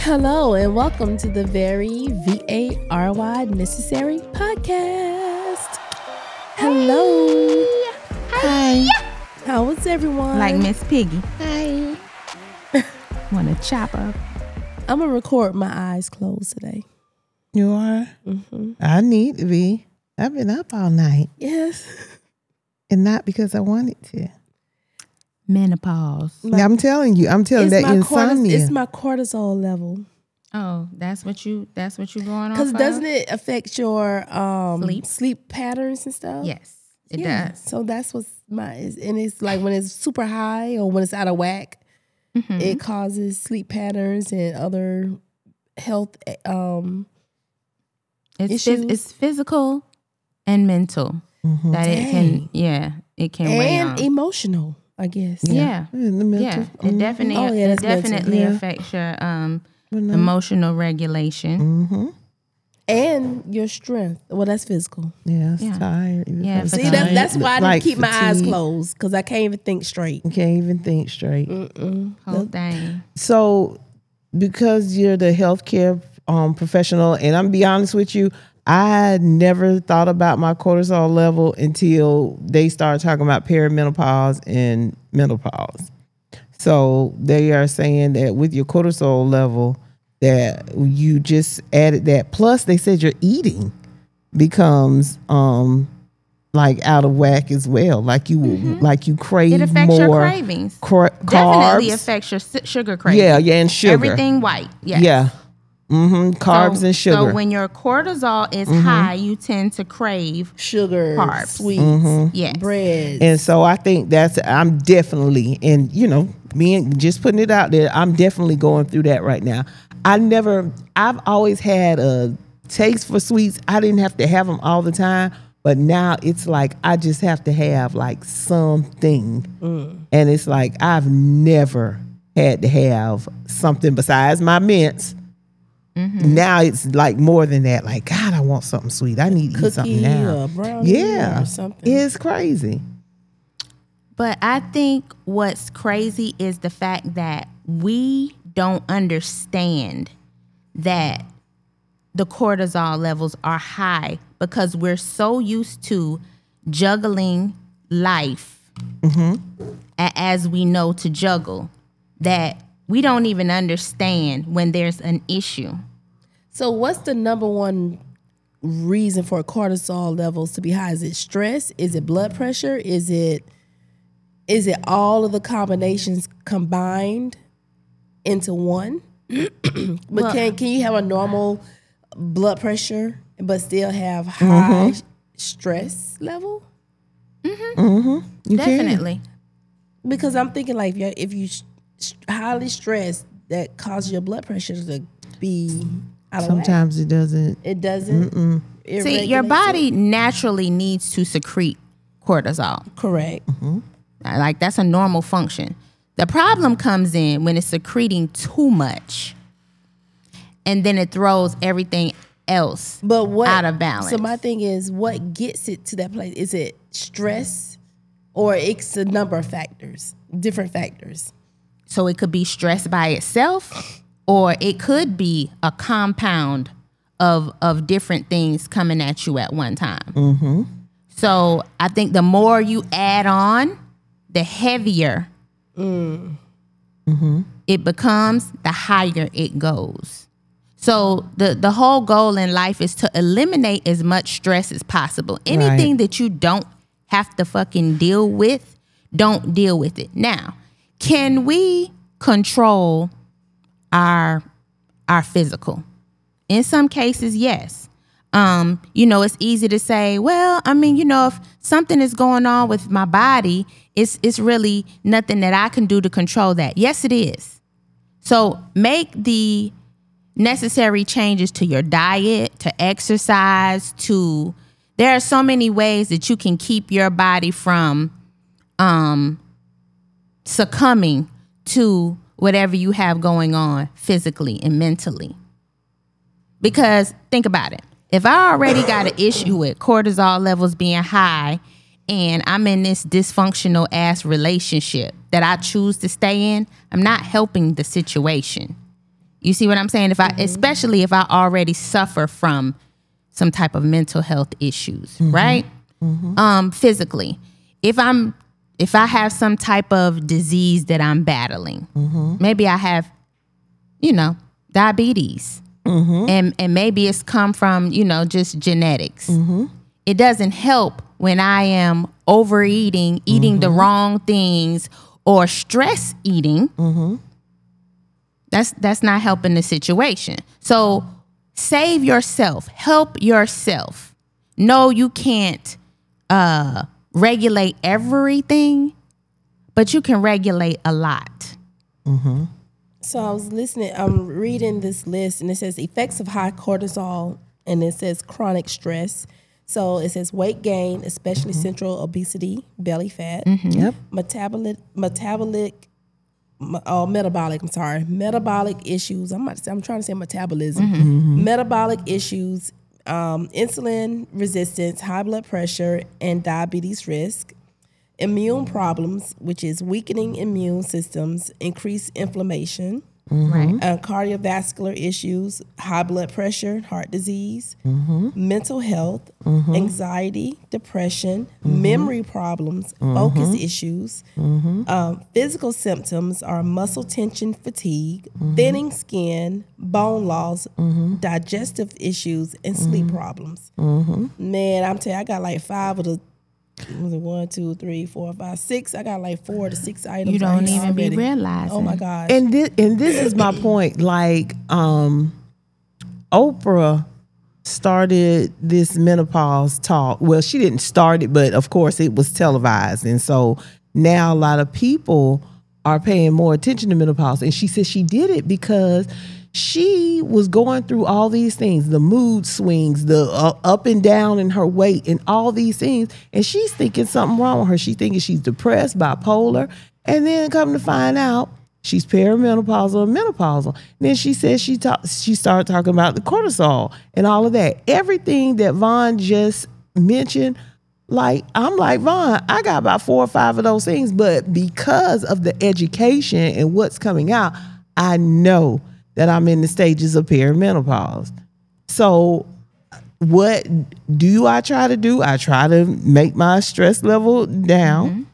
Hello and welcome to the Very VARY Necessary podcast. Hello. Hi. How is everyone? Like Miss Piggy. Hi. Want to chop up? I'm going to record my eyes closed today. You are? Mm-hmm. I need to be. I've been up all night. Yes. And not because I wanted to. Menopause. I'm telling you that insomnia. It's my cortisol level. Oh, that's what you going on. Because for? doesn't it affect your Sleep? sleep patterns and stuff? Yes, it does. So that's what's and it's like when it's super high or when it's out of whack, it causes sleep patterns and other health issues. It's physical and mental that it can weigh on. And emotional, I guess. Yeah. In the mental. Yeah, it definitely Oh, yeah, it that's mental. definitely Yeah. affects your emotional regulation. Mm-hmm. And your strength. Well, that's physical. Yeah, it's Yeah. tired. Yeah, See, Tired. that's why I didn't keep my eyes fatigue. closed because I can't even think straight. You can't even think straight. Whole thing. So, because you're the healthcare professional, and I'm be honest with you, I never thought about my cortisol level until they started talking about perimenopause and menopause. So they are saying that with your cortisol level, that you just added that. Plus, they said your eating becomes like out of whack as well. Like you crave It affects more your cravings. carbs. Definitely affects your sugar cravings. Yeah, and sugar. Everything white. Yes. Yeah. Carbs and sugar. So when your cortisol is high, you tend to crave Sugar, Carbs. sweets, yes. bread. And so I think I'm definitely, and just putting it out there, I'm definitely going through that right now. I've always had a taste for sweets. I didn't have to have them all the time, but now it's like I just have to have like something. And it's like I've never had to have something besides my mints. Now it's like more than that. Like, God, I want something sweet. I need to eat something Cookie now. or brownie Yeah, or something. it's crazy. But I think what's crazy is the fact that we don't understand that the cortisol levels are high because we're so used to juggling life as we know to juggle that we don't even understand when there's an issue. So what's the number one reason for cortisol levels to be high? Is it stress? Is it blood pressure? Is it all of the combinations combined into one? But can you have a normal blood pressure but still have high stress level? You Definitely. Because I'm thinking like if you highly stressed, that causes your blood pressure to be out of whack. Sometimes it doesn't. It doesn't. It See, your regulates body it. naturally needs to secrete cortisol. Correct. Like that's a normal function. The problem comes in when it's secreting too much, and then it throws everything else But what out of balance. So my thing is, what gets it to that place? Is it stress, or it's a number of factors, different factors? So it could be stress by itself, or it could be a compound of different things coming at you at one time. So I think the more you add on, the heavier it becomes, the higher it goes. So the whole goal in life is to eliminate as much stress as possible. Anything that you don't have to fucking deal with, don't deal with it. Now, can we control our physical? In some cases, yes. It's easy to say, well, if something is going on with my body, it's really nothing that I can do to control that. Yes, it is. So make the necessary changes to your diet, to exercise, there are so many ways that you can keep your body from succumbing to whatever you have going on physically and mentally. Because think about it. If I already got an issue with cortisol levels being high and I'm in this dysfunctional ass relationship that I choose to stay in, I'm not helping the situation. You see what I'm saying? If I, especially if I already suffer from some type of mental health issues, right? Physically, if I have some type of disease that I'm battling, maybe I have, diabetes, and maybe it's come from, just genetics. It doesn't help when I am overeating, eating the wrong things, or stress eating. That's not helping the situation. So save yourself, help yourself. No, you can't regulate everything, but you can regulate a lot. So I was listening, I'm reading this list, and it says effects of high cortisol, and it says chronic stress. So it says weight gain, especially central obesity, belly fat, metabolic, metabolic issues. I'm trying to say metabolism. Metabolic issues, insulin resistance, high blood pressure, and diabetes risk. Immune problems, which is weakening immune systems, increased inflammation, cardiovascular issues, high blood pressure, heart disease, mental health, anxiety, depression, memory problems, focus issues. Physical symptoms are muscle tension, fatigue, thinning skin, bone loss, digestive issues, and sleep problems. Man, I'm telling you, I got like 5 of the 1, 2, 3, 4, 5, 6. I got like 4 to 6 items. You don't even be realizing. Oh my gosh. And this is my point. Like, Oprah started this menopause talk. Well, she didn't start it, but of course it was televised. And so now a lot of people are paying more attention to menopause. And she said she did it because she was going through all these things, the mood swings, the up and down in her weight, and all these things. And she's thinking something wrong with her. She's thinking she's depressed, bipolar. And then come to find out, she's perimenopausal or menopausal. And then she said she started talking about the cortisol and all of that. Everything that Vaughn just mentioned, I'm like, Vaughn, I got about 4 or 5 of those things. But because of the education and what's coming out, I know that I'm in the stages of perimenopause. So what do I try to do? I try to make my stress level down.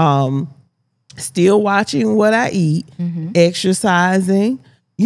Still watching what I eat, exercising,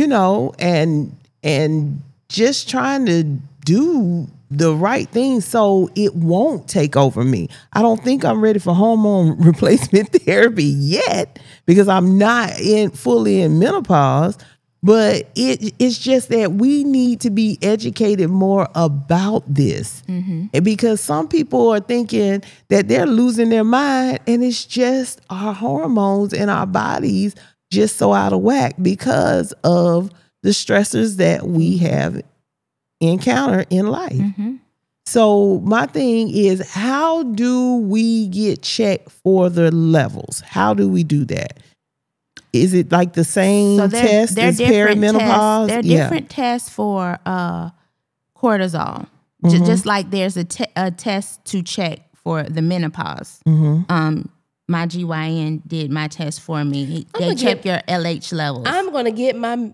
and just trying to do the right thing so it won't take over me. I don't think I'm ready for hormone replacement therapy yet because I'm not fully in menopause. But it's just that we need to be educated more about this. Because some people are thinking that they're losing their mind, and it's just our hormones in our bodies just so out of whack because of the stressors that we have encountered in life. So my thing is, how do we get checked for the levels? How do we do that? Is it like the same test as perimenopause? There are different tests for cortisol. Just like there's a test to check for the menopause. My GYN did my test for me. They check your LH levels. I'm going to get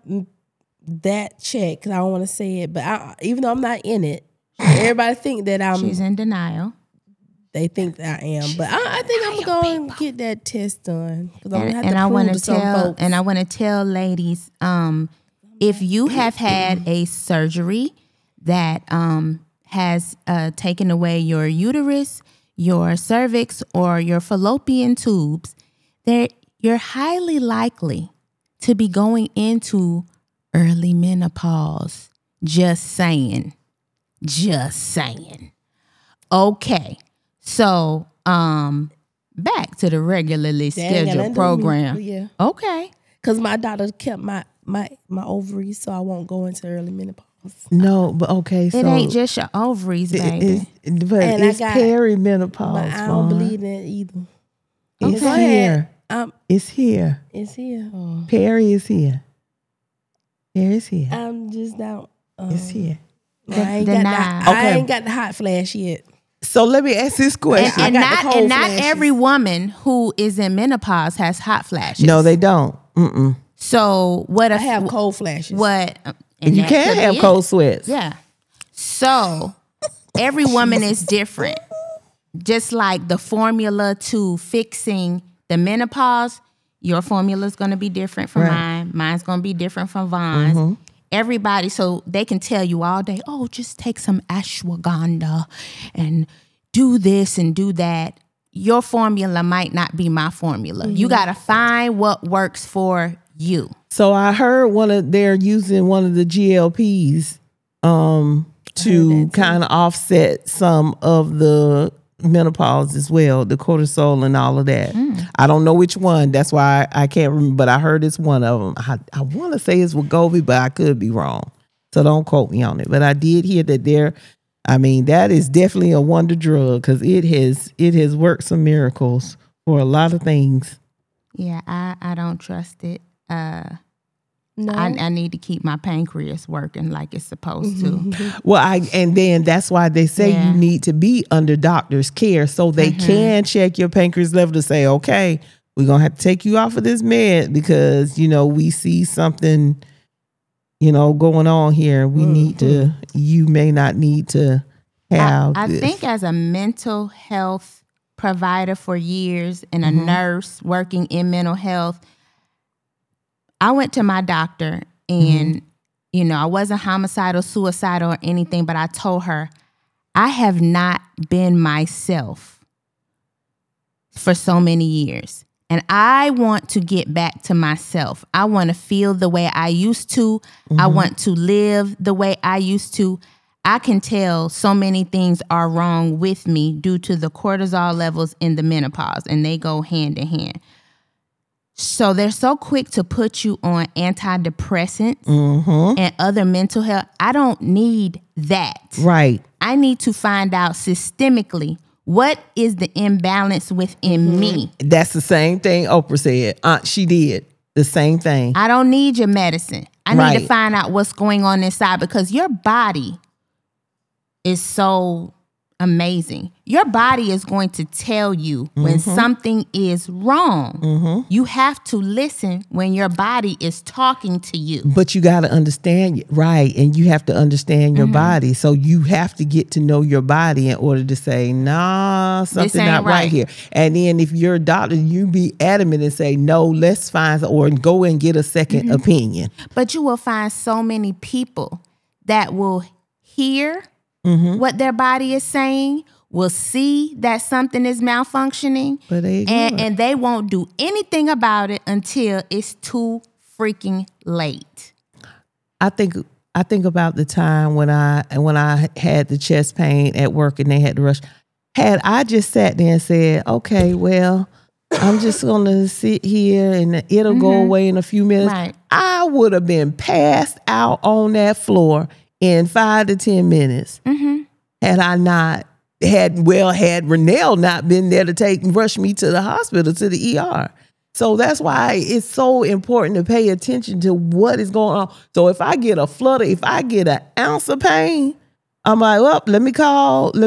that check because I don't want to say it. But even though I'm not in it, everybody think that She's in denial. They think that I am, but I think I'm going to get that test done because I'm going to have to I prove to some folks. And I want to tell ladies, if you have had a surgery that has taken away your uterus, your cervix, or your fallopian tubes, you're highly likely to be going into early menopause. Just saying. Okay. So, back to the regularly scheduled program. Yeah. Okay. Because my doctor kept my ovaries so I won't go into early menopause. No, but okay. So it ain't just your ovaries, baby. It's perimenopause. But I don't believe that either. It's Okay. here. It's here. It's here. Oh. Peri is here. Peri is here. I'm just not. It's here. I ain't got the hot flash yet. So let me ask this question. And not every woman who is in menopause has hot flashes. No, they don't. So what if I have cold flashes. what And you that can could have be cold it. sweats. Yeah. So every woman is different. Just like the formula to fixing the menopause, your formula is going to be different from Right. mine. Mine's going to be different from Von's. Mm-hmm. Everybody, so they can tell you all day, oh, just take some ashwagandha and do this and do that. Your formula might not be my formula. You got to find what works for you. So I heard they're using one of the GLPs to kind of offset some of the menopause as well, the cortisol and all of that. I don't know which one. That's why I can't remember, but I heard it's one of them. I want to say it's Wegovy, but I could be wrong. So don't quote me on it. But I did hear that that is definitely a wonder drug because it has worked some miracles for a lot of things. Yeah, I don't trust it. No. I need to keep my pancreas working like it's supposed to. Well, and then that's why they say Yeah. you need to be under doctor's care so they can check your pancreas level to say, okay, we're going to have to take you off of this med because, we see something, going on here. We need to, you may not need to have I this. think as a mental health provider for years and a nurse working in mental health, I went to my doctor and, I wasn't homicidal, suicidal or anything, but I told her, I have not been myself for so many years. And I want to get back to myself. I want to feel the way I used to. I want to live the way I used to. I can tell so many things are wrong with me due to the cortisol levels in the menopause, and they go hand in hand. So they're so quick to put you on antidepressants and other mental health. I don't need that. Right. I need to find out systemically what is the imbalance within me. That's the same thing Oprah said. She did the same thing. I don't need your medicine. I need to Right. find out what's going on inside because your body is so amazing. Your body is going to tell you when something is wrong. You have to listen when your body is talking to you. But you got to understand, right, and you have to understand your body. So you have to get to know your body in order to say, nah, something ain't not right right. here. And then if you're a doctor, you be adamant and say, no, let's find, or go and get a second opinion. But you will find so many people that will hear what their body is saying, will see that something is malfunctioning, But they ignore it. and they won't do anything about it until it's too freaking late. I think about the time when I had the chest pain at work and they had to rush. Had I just sat there and said, okay, well, I'm just gonna sit here and it'll go away in a few minutes, Right. I would have been passed out on that floor in 5 to 10 minutes. Had I not had Renelle not been there to rush me to the hospital, to the ER. So that's why it's so important to pay attention to what is going on. So if I get a flutter, if I get an ounce of pain, I'm like, well, let me call the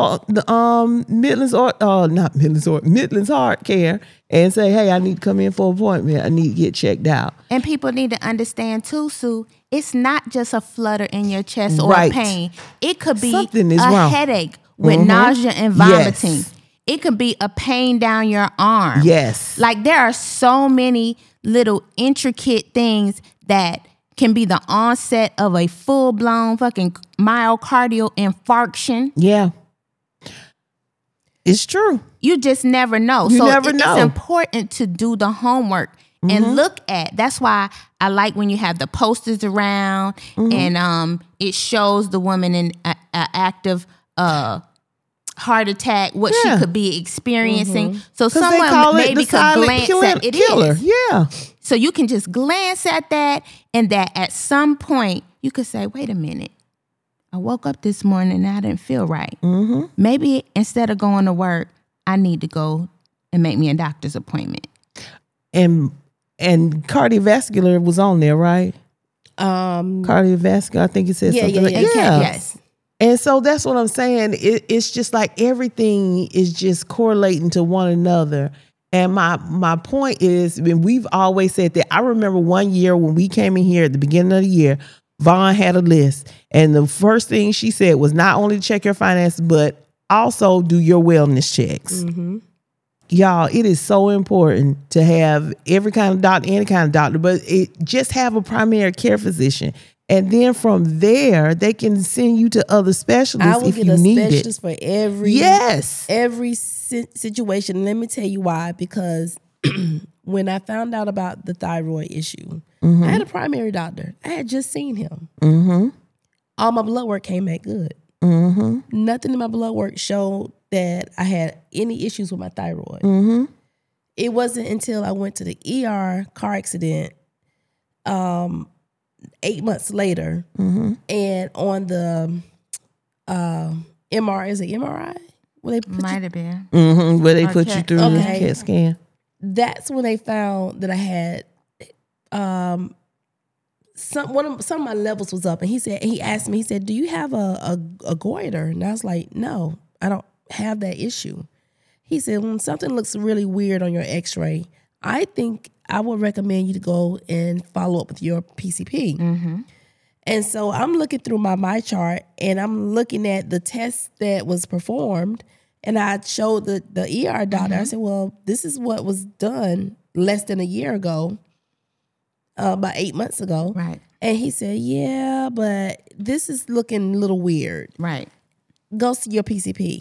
Midlands Heart Care and say, hey, I need to come in for an appointment. I need to get checked out. And people need to understand too, Sue, it's not just a flutter in your chest or Right. pain. It could be Something is a wrong. headache with nausea and vomiting. Yes. It could be a pain down your arm. Yes. Like there are so many little intricate things that can be the onset of a full-blown fucking myocardial infarction. Yeah. It's true. You just never know. You never know. It's important to do the homework and look at. That's why I like when you have the posters around and it shows the woman in a active heart attack, what Yeah. she could be experiencing. So 'Cause they someone call it maybe the could silent glance killer. at it. Killer. Is. Yeah. So you can just glance at that, and that at some point you could say, wait a minute. I woke up this morning and I didn't feel right. Maybe instead of going to work, I need to go and make me a doctor's appointment. And cardiovascular was on there, right? Cardiovascular, I think it said Yeah, something yeah, like yeah. yeah. Yes. And so that's what I'm saying. It's just like everything is just correlating to one another. And my point is, and we've always said that. I remember one year when we came in here at the beginning of the year, Vaughn had a list, and the first thing she said was not only check your finances, but also do your wellness checks. Mm-hmm. Y'all, it is so important to have every kind of doctor, any kind of doctor, but just have a primary care physician. And then from there, they can send you to other specialists if you need it. I will get a specialist for every situation. Let me tell you why. Because when I found out about the thyroid issue, I had a primary doctor. I had just seen him. Mm-hmm. All my blood work came back good. Mm-hmm. Nothing in my blood work showed that I had any issues with my thyroid. Mm-hmm. It wasn't until I went to the ER car accident 8 months later, and on the MRI, is it MRI? Where they Might have been. Mm-hmm. Where they put you through the Okay. CAT scan. That's when they found that I had some of my levels was up, and he asked me, he said, "Do you have a goiter?" And I was like, "No, I don't have that issue." He said, "When something looks really weird on your X-ray, I think I would recommend you to go and follow up with your PCP." Mm-hmm. And so I'm looking through my chart, and I'm looking at the test that was performed, and I showed the ER doctor. I said, "Well, this is what was done less than a year ago, about 8 months ago." Right. And he said, "Yeah, but this is looking a little weird. Right. Go see your PCP."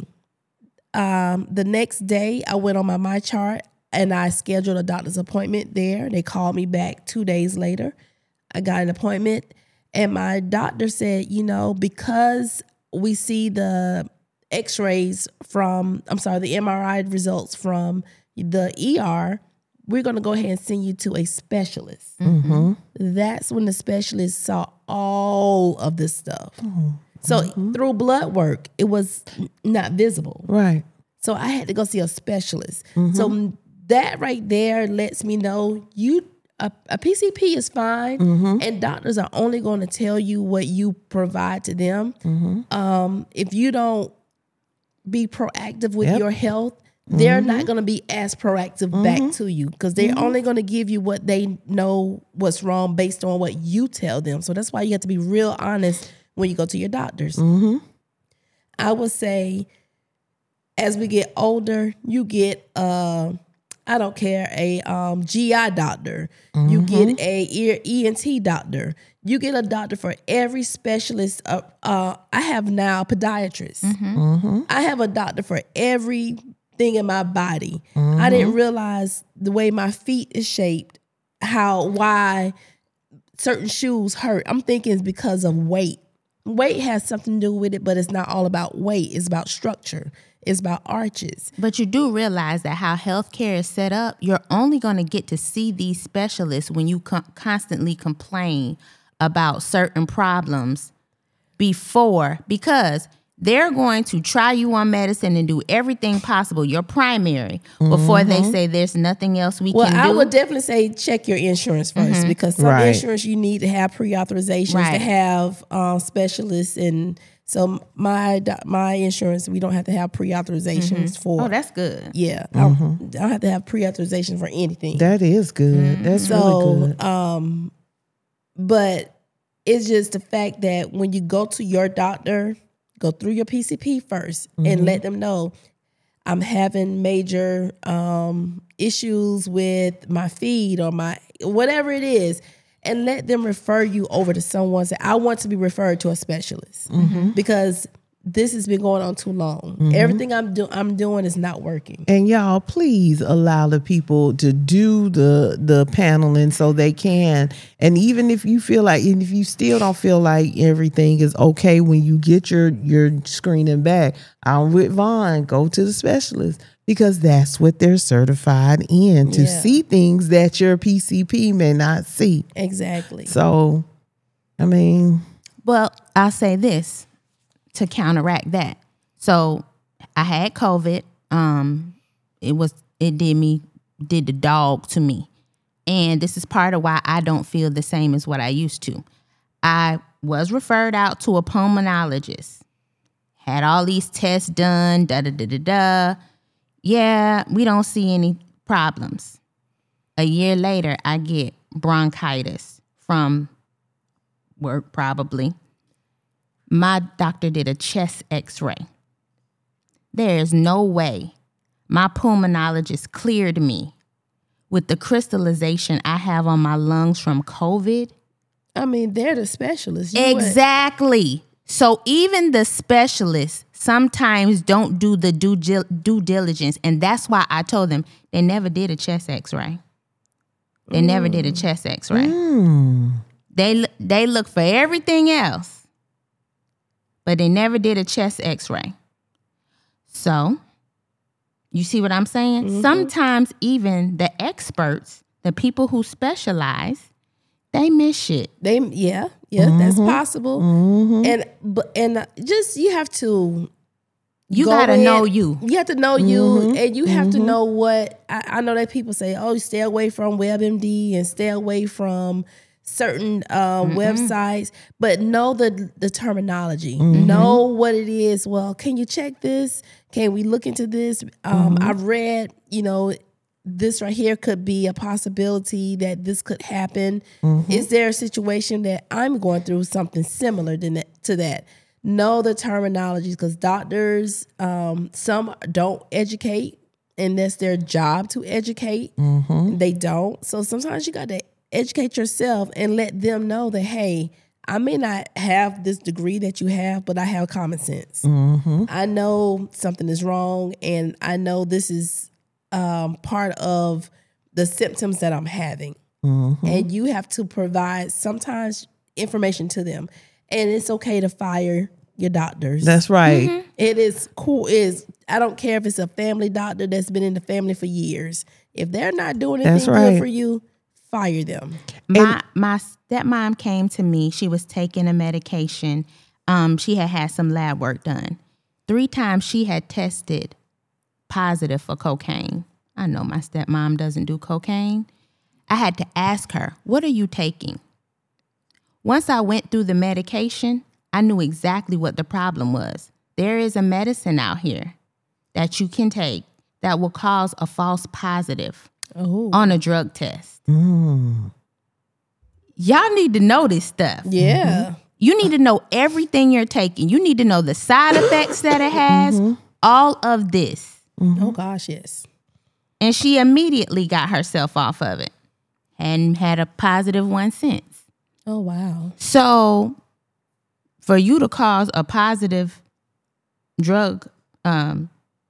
The next day, I went on my chart, and I scheduled a doctor's appointment there. They called me back 2 days later. I got an appointment, and my doctor said, because we see the x-rays the MRI results from the ER, we're going to go ahead and send you to a specialist. Mm-hmm. That's when the specialist saw all of this stuff. So through blood work, it was not visible. Right. So I had to go see a specialist. So that right there lets me know a PCP is fine, and doctors are only going to tell you what you provide to them. If you don't be proactive with your health, they're not going to be as proactive back to you, because they're only going to give you what they know what's wrong based on what you tell them. So that's why you have to be real honest when you go to your doctors. I would say as we get older, you get I don't care, a GI doctor. You get a ear ENT doctor. You get a doctor for every specialist. I have now a podiatrist. I have a doctor for everything in my body. I didn't realize the way my feet is shaped, why certain shoes hurt. I'm thinking it's because of weight. Weight has something to do with it, but it's not all about weight. It's about structure. It's about arches. But you do realize that how healthcare is set up, you're only going to get to see these specialists when you constantly complain about certain problems because they're going to try you on medicine and do everything possible, your primary, before they say there's nothing else we can do. Well, I would definitely say check your insurance first, because some insurance you need to have pre-authorizations to have specialists, and so my insurance, we don't have to have pre-authorizations for. Oh, that's good. Yeah, I don't have to have pre-authorization for anything. That is good. That's really good. But it's just the fact that when you go to your doctor, go through your PCP first and let them know, I'm having major issues with my feet or my whatever it is, and let them refer you over to someone. Say, I want to be referred to a specialist because this has been going on too long. Everything I'm doing is not working. And y'all, please allow the people to do the paneling so they can. And even if you feel like, and if you still don't feel like everything is okay when you get your screening back, I'm with Vaughn. Go to the specialist, because that's what they're certified in, to see things that your PCP may not see. Exactly. So, I mean, well, I'll say this to counteract that. So I had COVID. It did the dog to me. And this is part of why I don't feel the same as what I used to. I was referred out to a pulmonologist. Had all these tests done, Yeah, we don't see any problems. A year later, I get bronchitis from work, probably. My doctor did a chest x-ray. There is no way my pulmonologist cleared me with the crystallization I have on my lungs from COVID. I mean, they're the specialists. Exactly. So even the specialists sometimes don't do the due diligence. And that's why I told them they never did a chest x-ray. They never did a chest x-ray. They look for everything else, but they never did a chest x-ray. So, you see what I'm saying? Sometimes even the experts, the people who specialize, they miss shit. That's possible. And just you have to. You gotta know you. You have to know you, and you have to know what. I know that people say, "Oh, stay away from WebMD and stay away from certain websites," but know the terminology. Know what it is. Well, can you check this? Can we look into this? I've read, this right here could be a possibility that this could happen. Is there a situation that I'm going through something similar to that? Know the terminologies, because doctors, some don't educate, and that's their job to educate. They don't. So sometimes you got to educate yourself and let them know that, hey, I may not have this degree that you have, but I have common sense. I know something is wrong, and I know this is part of the symptoms that I'm having. And you have to provide sometimes information to them. And it's okay to fire your doctors. That's right. It is cool. I don't care if it's a family doctor that's been in the family for years. If they're not doing anything good for you, fire them. My stepmom came to me. She was taking a medication. She had some lab work done. 3 times she had tested positive for cocaine. I know my stepmom doesn't do cocaine. I had to ask her, what are you taking? Once I went through the medication, I knew exactly what the problem was. There is a medicine out here that you can take that will cause a false positive on a drug test. Y'all need to know this stuff. Yeah. You need to know everything you're taking. You need to know the side effects that it has, all of this. Oh, gosh, yes. And she immediately got herself off of it. Hadn't had a positive one since. Oh, wow. So for you to cause a positive drug on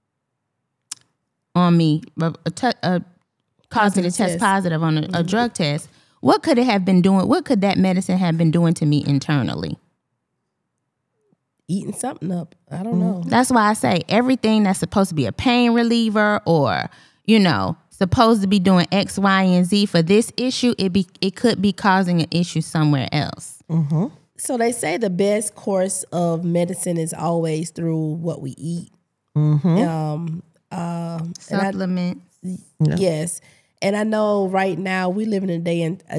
me, causing me to test positive on a drug test, what could it have been doing? What could that medicine have been doing to me internally? Eating something up. I don't know. That's why I say everything that's supposed to be a pain reliever or, supposed to be doing X, Y, and Z for this issue, it could be causing an issue somewhere else. So they say the best course of medicine is always through what we eat. Supplements. Yes. And I know right now we living in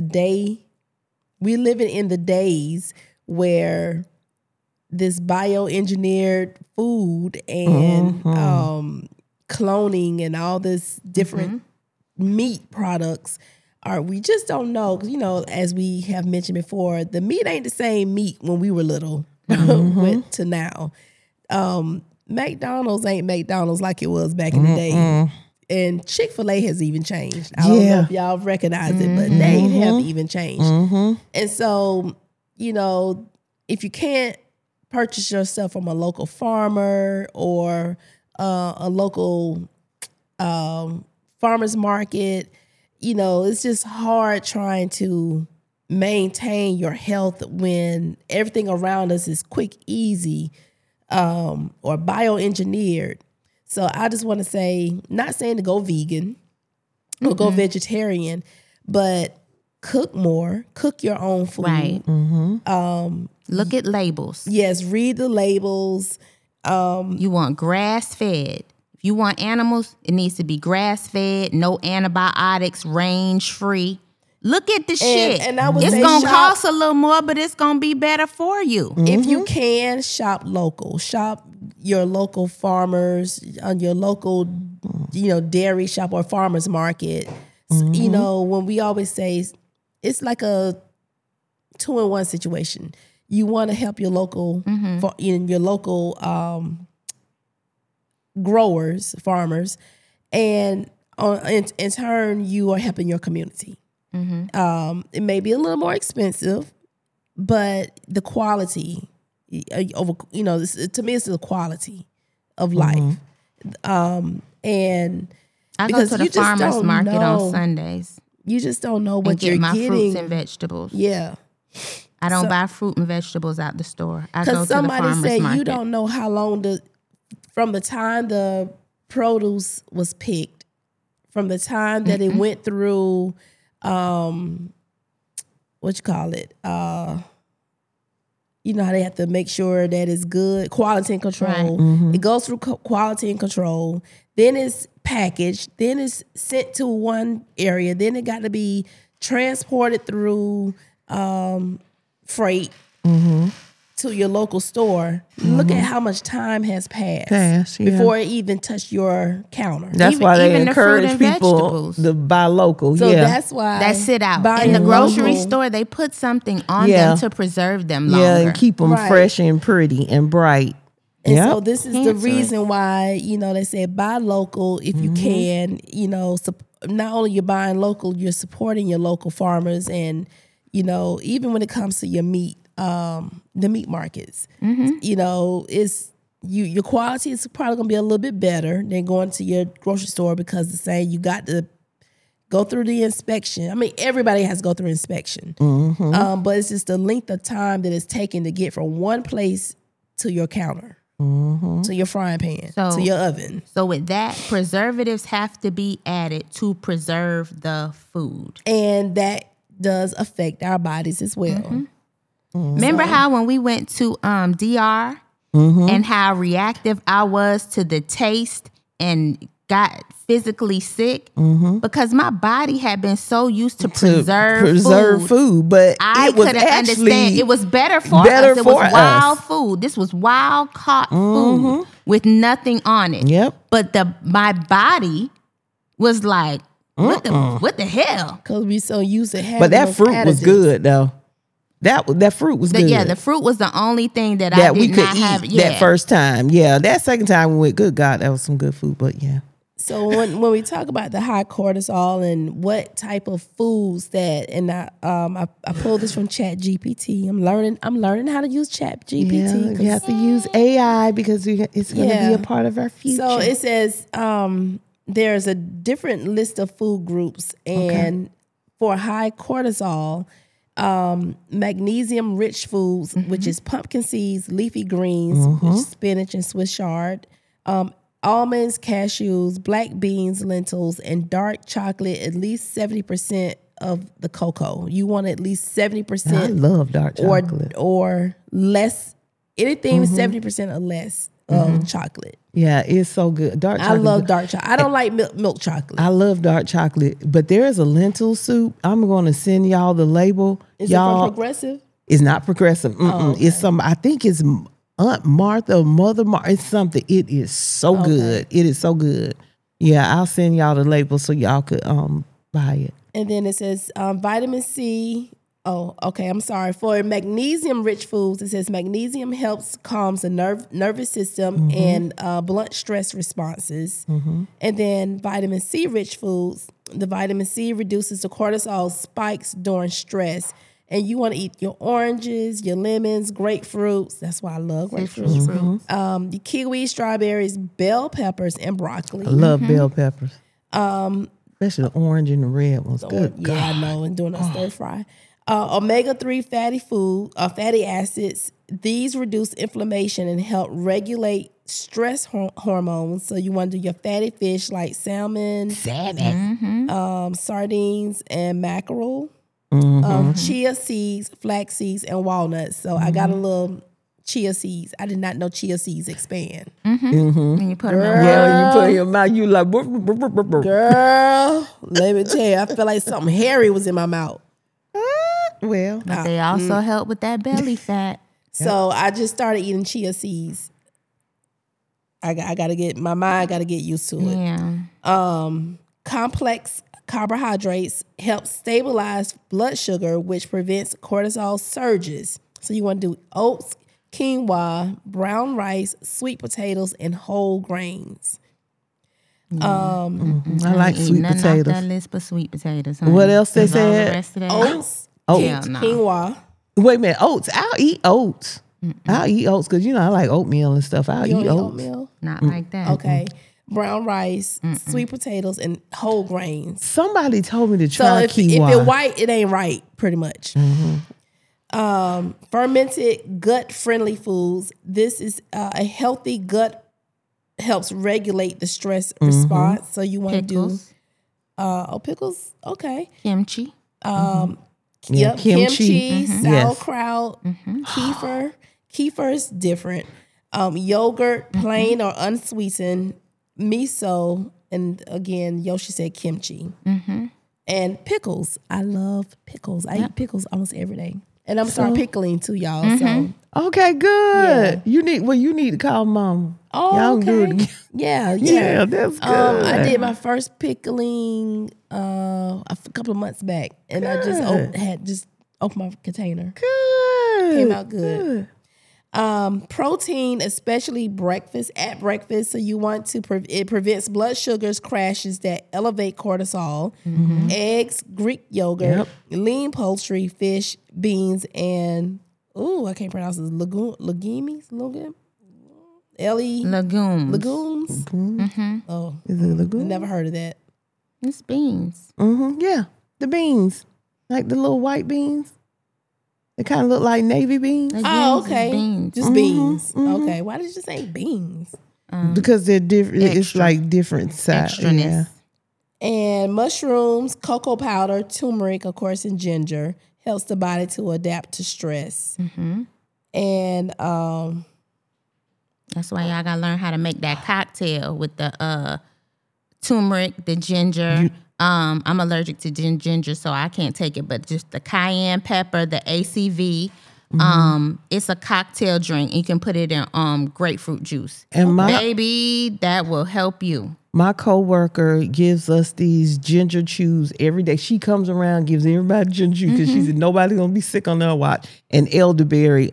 we living in the days where this bioengineered food and cloning and all this different meat products we just don't know. 'Cause, as we have mentioned before, the meat ain't the same meat when we were little to now. McDonald's ain't McDonald's like it was back in the day. And Chick-fil-A has even changed. I don't know if y'all recognize it, but they have even changed. And so, if you can't purchase your stuff from a local farmer or a local farmer's market, it's just hard trying to maintain your health when everything around us is quick, easy, or bioengineered. So I just want to say, not saying to go vegan or go vegetarian, but cook more, cook your own food. Right. Look at labels. Yes, read the labels. You want grass-fed. If you want animals, it needs to be grass-fed, no antibiotics, range-free. Look at the shit. And I would it's say going to cost a little more, but it's going to be better for you. If you can, shop local. Shop your local farmers, your local dairy shop or farmer's market. You know, when we always say it's like a 2-in-1 situation. You want to help your local, your local growers, farmers, and in turn, you are helping your community. It may be a little more expensive, but the quality over, to me, it's the quality of life. And I go to the farmer's market on Sundays. You just don't know what you're getting. My fruits and vegetables. Yeah. I don't buy fruit and vegetables out the store. I go to the farmer's market. Somebody said you don't know how long from the time the produce was picked, from the time that it went through, you know how they have to make sure that it's good, quality and control. Right. It goes through quality and control. Then it's packaged. Then it's sent to one area. Then it got to be transported through freight to your local store. Look at how much time has passed before it even touched your counter. That's why they encourage people to buy local. So that's why that sit out in the grocery store. They put something on them to preserve them longer. Yeah, and keep them fresh and pretty and bright. And so this is the reason why, they say buy local if you can. Not only you're buying local, you're supporting your local farmers, and even when it comes to your meat, the meat markets, it's your quality is probably gonna be a little bit better than going to your grocery store, because the same, you got to go through the inspection. I mean, everybody has to go through inspection, but it's just the length of time that it's taken to get from one place to your counter. To your frying pan, to your oven. So with that, preservatives have to be added to preserve the food. And that does affect our bodies as well. Remember how when we went to DR and how reactive I was to the taste and got physically sick because my body had been so used to preserve food, but I couldn't understand. It was better for us. It was wild food. This was wild caught food with nothing on it. Yep. But my body was like, what the hell? Because we so used to having. But that fruit was good though. That fruit was good. Yeah, the fruit was the only thing that I did not have. Yeah. That first time. Yeah, that second time we went, good God, that was some good food. But yeah. So when we talk about the high cortisol and what type of foods that, and I pulled this from ChatGPT. I'm learning how to use ChatGPT. Yeah, you have to use AI because it's going to be a part of our future. So it says there's a different list of food groups, and for high cortisol, magnesium-rich foods, which is pumpkin seeds, leafy greens, which is spinach and Swiss chard, almonds, cashews, black beans, lentils, and dark chocolate, at least 70% of the cocoa. You want at least 70%. I love dark chocolate. Or less, anything with 70% or less of chocolate. Yeah, it's so good. Dark chocolate. I love dark chocolate. I don't like milk chocolate. I love dark chocolate, but there is a lentil soup. I'm going to send y'all the label. Is it from Progressive? It's not Progressive. Okay. It's I think it's Aunt Martha or Mother Martha. It's something. It is so good. It is so good. Yeah, I'll send y'all the label so y'all could buy it. And then it says vitamin C. Oh, okay. I'm sorry. For magnesium-rich foods, it says magnesium calms the nervous system and blunt stress responses. And then vitamin C-rich foods, the vitamin C reduces the cortisol spikes during stress. And you want to eat your oranges, your lemons, grapefruits. That's why I love grapefruits. The kiwi, strawberries, bell peppers, and broccoli. I love bell peppers. Especially the orange and the red ones. Good God. Yeah, I know. And doing a stir fry. Omega-3 fatty acids. These reduce inflammation and help regulate stress hormones. So you want to do your fatty fish like salmon, sardines, and mackerel. Chia seeds, flax seeds, and walnuts. So I got a little chia seeds. I did not know chia seeds expand. And you put them you put in your mouth, you like, girl, let me tell you, I feel like something hairy was in my mouth. Well, but they also help with that belly fat. So I just started eating chia seeds. I got to get my mind got to get used to it. Yeah. Complex carbohydrates help stabilize blood sugar, which prevents cortisol surges. So you want to do oats, quinoa, brown rice, sweet potatoes, and whole grains. I like Ain't sweet nothing potatoes. off that list but sweet potatoes. Honey. What else they 'Cause all the said? rest of that- Oats, Hell no. quinoa. Wait a minute, oats. I'll eat oats. I'll eat oats because I like oatmeal and stuff. I'll You eat don't eat oats. oatmeal? Not like that. Okay. Brown rice, sweet potatoes, and whole grains. Somebody told me to So try if quinoa. it white, it ain't right, pretty much. Fermented gut-friendly foods. This is a healthy gut helps regulate the stress response. So you want to do Pickles, pickles. Okay. kimchi. Yeah, Yep. kimchi. Kimchi, Yes. sauerkraut, kefir. Kefir is different. Yogurt, plain or unsweetened, miso, and again, Yoshi said kimchi. And pickles. I love pickles. I eat pickles almost every day. And I'm start pickling too, y'all. So Okay, good. Yeah. You need to call mama. oh, Y'all do it okay. again. Yeah. Yeah, that's good. I did my first pickling a couple of months back, and I just opened my container. Good. Came out good. Protein, especially at breakfast. So you want to it prevents blood sugars crashes that elevate cortisol. Eggs, Greek yogurt, lean poultry, fish, beans, and I can't pronounce this. Legumes. Legumes. Oh, Is it legume? never heard of that. It's beans. Yeah, the beans, like the little white beans. They kind of look like navy beans Legumes Oh, is okay. beans. Just beans. Okay. Why did you say beans? because they're different. It's extra. like different size. Extraness. Yeah. And mushrooms, cocoa powder, turmeric, of course, and ginger helps the body to adapt to stress. And That's why y'all gotta learn how to make that cocktail with the turmeric, the ginger. I'm allergic to ginger, so I can't take it. But just the cayenne pepper, the ACV. It's a cocktail drink. You can put it in grapefruit juice. And Baby, that will help you. my coworker gives us these ginger chews every day. She comes around, gives everybody ginger chew because she said nobody's gonna be sick on their watch. And elderberry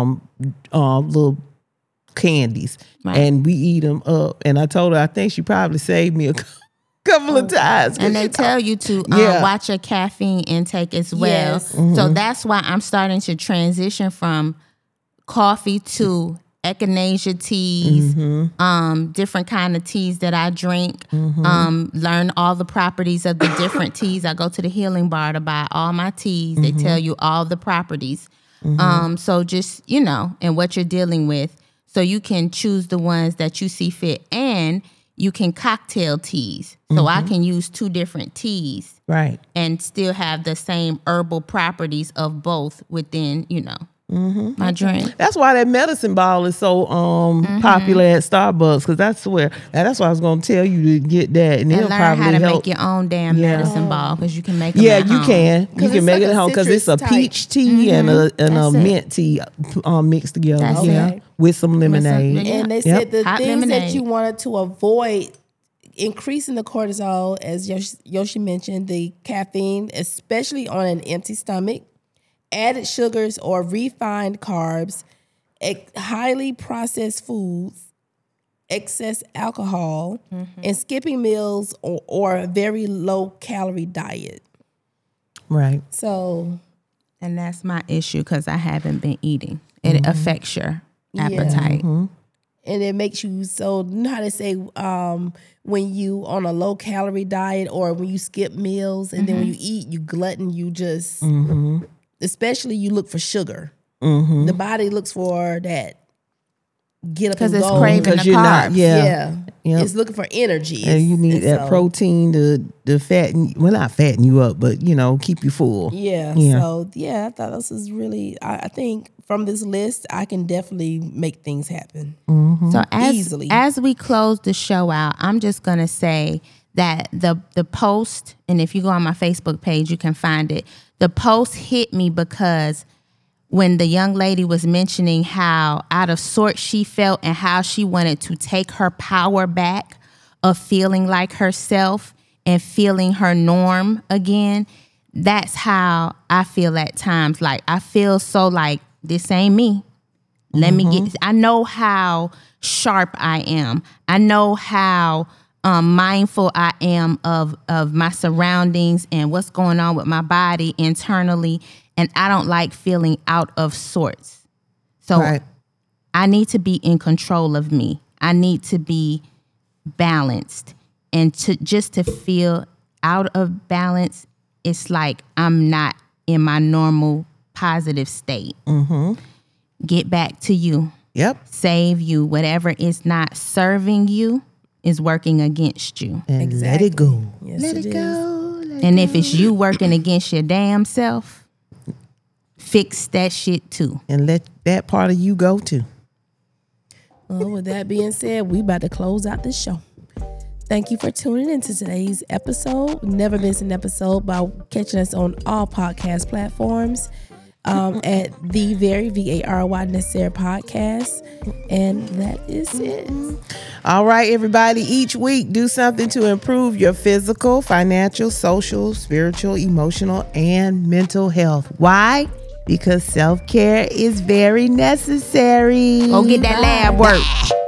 little candies, Right. and we eat them up. And I told her I think she probably saved me a couple of times. 'cause And they she tell you to Yeah. watch your caffeine intake as well. Yes. So that's why I'm starting to transition from coffee to echinacea teas, different kind of teas that I drink. Learn all the properties of the different teas. I go to the healing bar to buy all my teas. They tell you all the properties. So just and what you're dealing with, so you can choose the ones that you see fit, and you can cocktail teas. So I can use 2 different teas right. and still have the same herbal properties of both within, my drink. That's why that medicine ball is so popular at Starbucks, because that's why I was going to tell you to get that, and it'll And learn probably how to help. make your own damn medicine ball, because you can make them Yeah, at you home. can. You 'Cause can it's make like it at a home because it's a citrus type. peach tea and a That's it. mint tea mixed together. That's it. With some lemonade. Yeah. And they Yep. said the Hot things that lemonade. you wanted to avoid increasing the cortisol, as Yoshi mentioned, the caffeine, especially on an empty stomach, added sugars or refined carbs, highly processed foods, excess alcohol, and skipping meals or a very low calorie diet. Right. So And that's my issue, because I haven't been eating. It affects your appetite. and it makes you, so you know how to say when you on a low calorie diet or when you skip meals and then when you eat, you glutton, you just especially you look for sugar. The body looks for that get up and Because it's go. craving the 'Cause you're not- carbs. yeah. Yep. It's looking for energy. And you need that so- protein to fatten, well, not fatten you up, but keep you full. Yeah. Yeah. So I thought this is really. I think from this list, I can definitely make things happen. So Easily. as we close the show out, I'm just gonna say that the post, and if you go on my Facebook page, you can find it. The post hit me because when the young lady was mentioning how out of sorts she felt and how she wanted to take her power back of feeling like herself and feeling her norm again, that's how I feel at times. Like, I feel so like, this ain't me. Let me get, I know how sharp I am. I know how mindful I am of my surroundings and what's going on with my body internally. And I don't like feeling out of sorts. So I need to be in control of me. I need to be balanced. And to feel out of balance, it's like I'm not in my normal positive state. Get back to you. Yep. Save you. Whatever is not serving you is working against you. And let it go. Yes, Let it go. And if it's you working against your damn self, fix that shit too. And let that part of you go too. Well, with that being said, we about to close out this show. Thank you for tuning into today's episode. Never miss an episode by catching us on all podcast platforms at the very VARY Necessary Podcast. And that is it. All right, everybody. Each week, do something to improve your physical, financial, social, spiritual, emotional, and mental health. Why? Because self-care is very necessary. Go get that lab work.